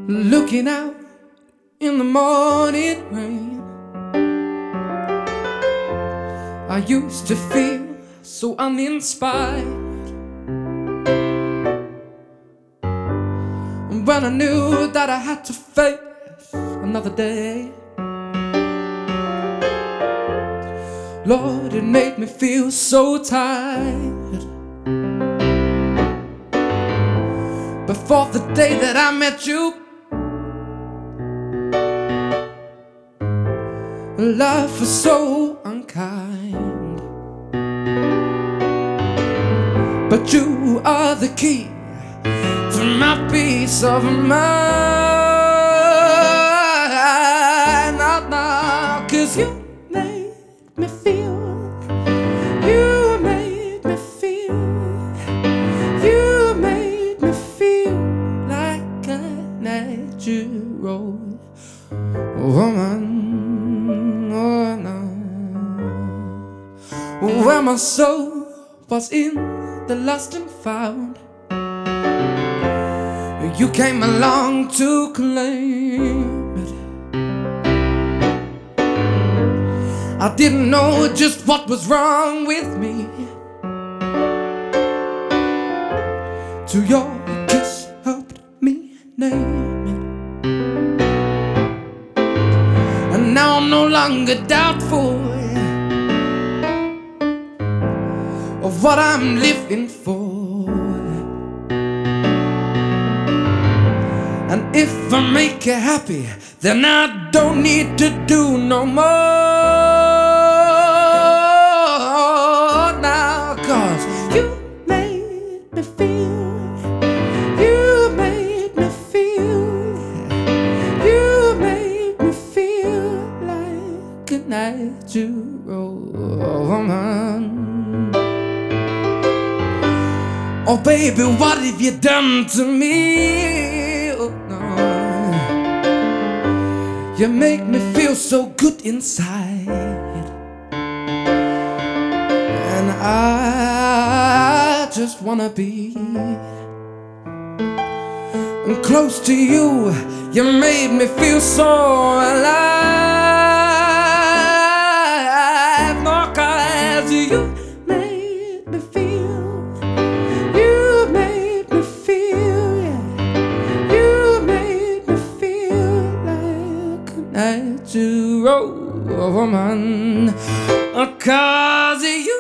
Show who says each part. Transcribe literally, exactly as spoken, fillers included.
Speaker 1: looking out in the morning rain. I used to feel so uninspired when I knew that I had to face another day. Lord, it made me feel so tired. Before the day that I met you, life was so unkind. But you are the key to my peace of mind. Now, now, 'cause you made me feel, you made me feel, you made me feel like a natural woman. Oh no, where my soul was in the lost and found, you came along to claim it. I didn't know just what was wrong with me, till your kiss helped me name it. And now I'm no longer doubtful of what I'm living for. And if I make you happy, then I don't need to do no more now. 'Cause you made me feel, you made me feel, you made me feel like a natural woman. Oh baby, what have you done to me? Oh no, you make me feel so good inside, and I just wanna be close to you. You made me feel so alive, more 'cause you made me feel, you made me feel, yeah, you made me feel like a natural woman. 'Cause you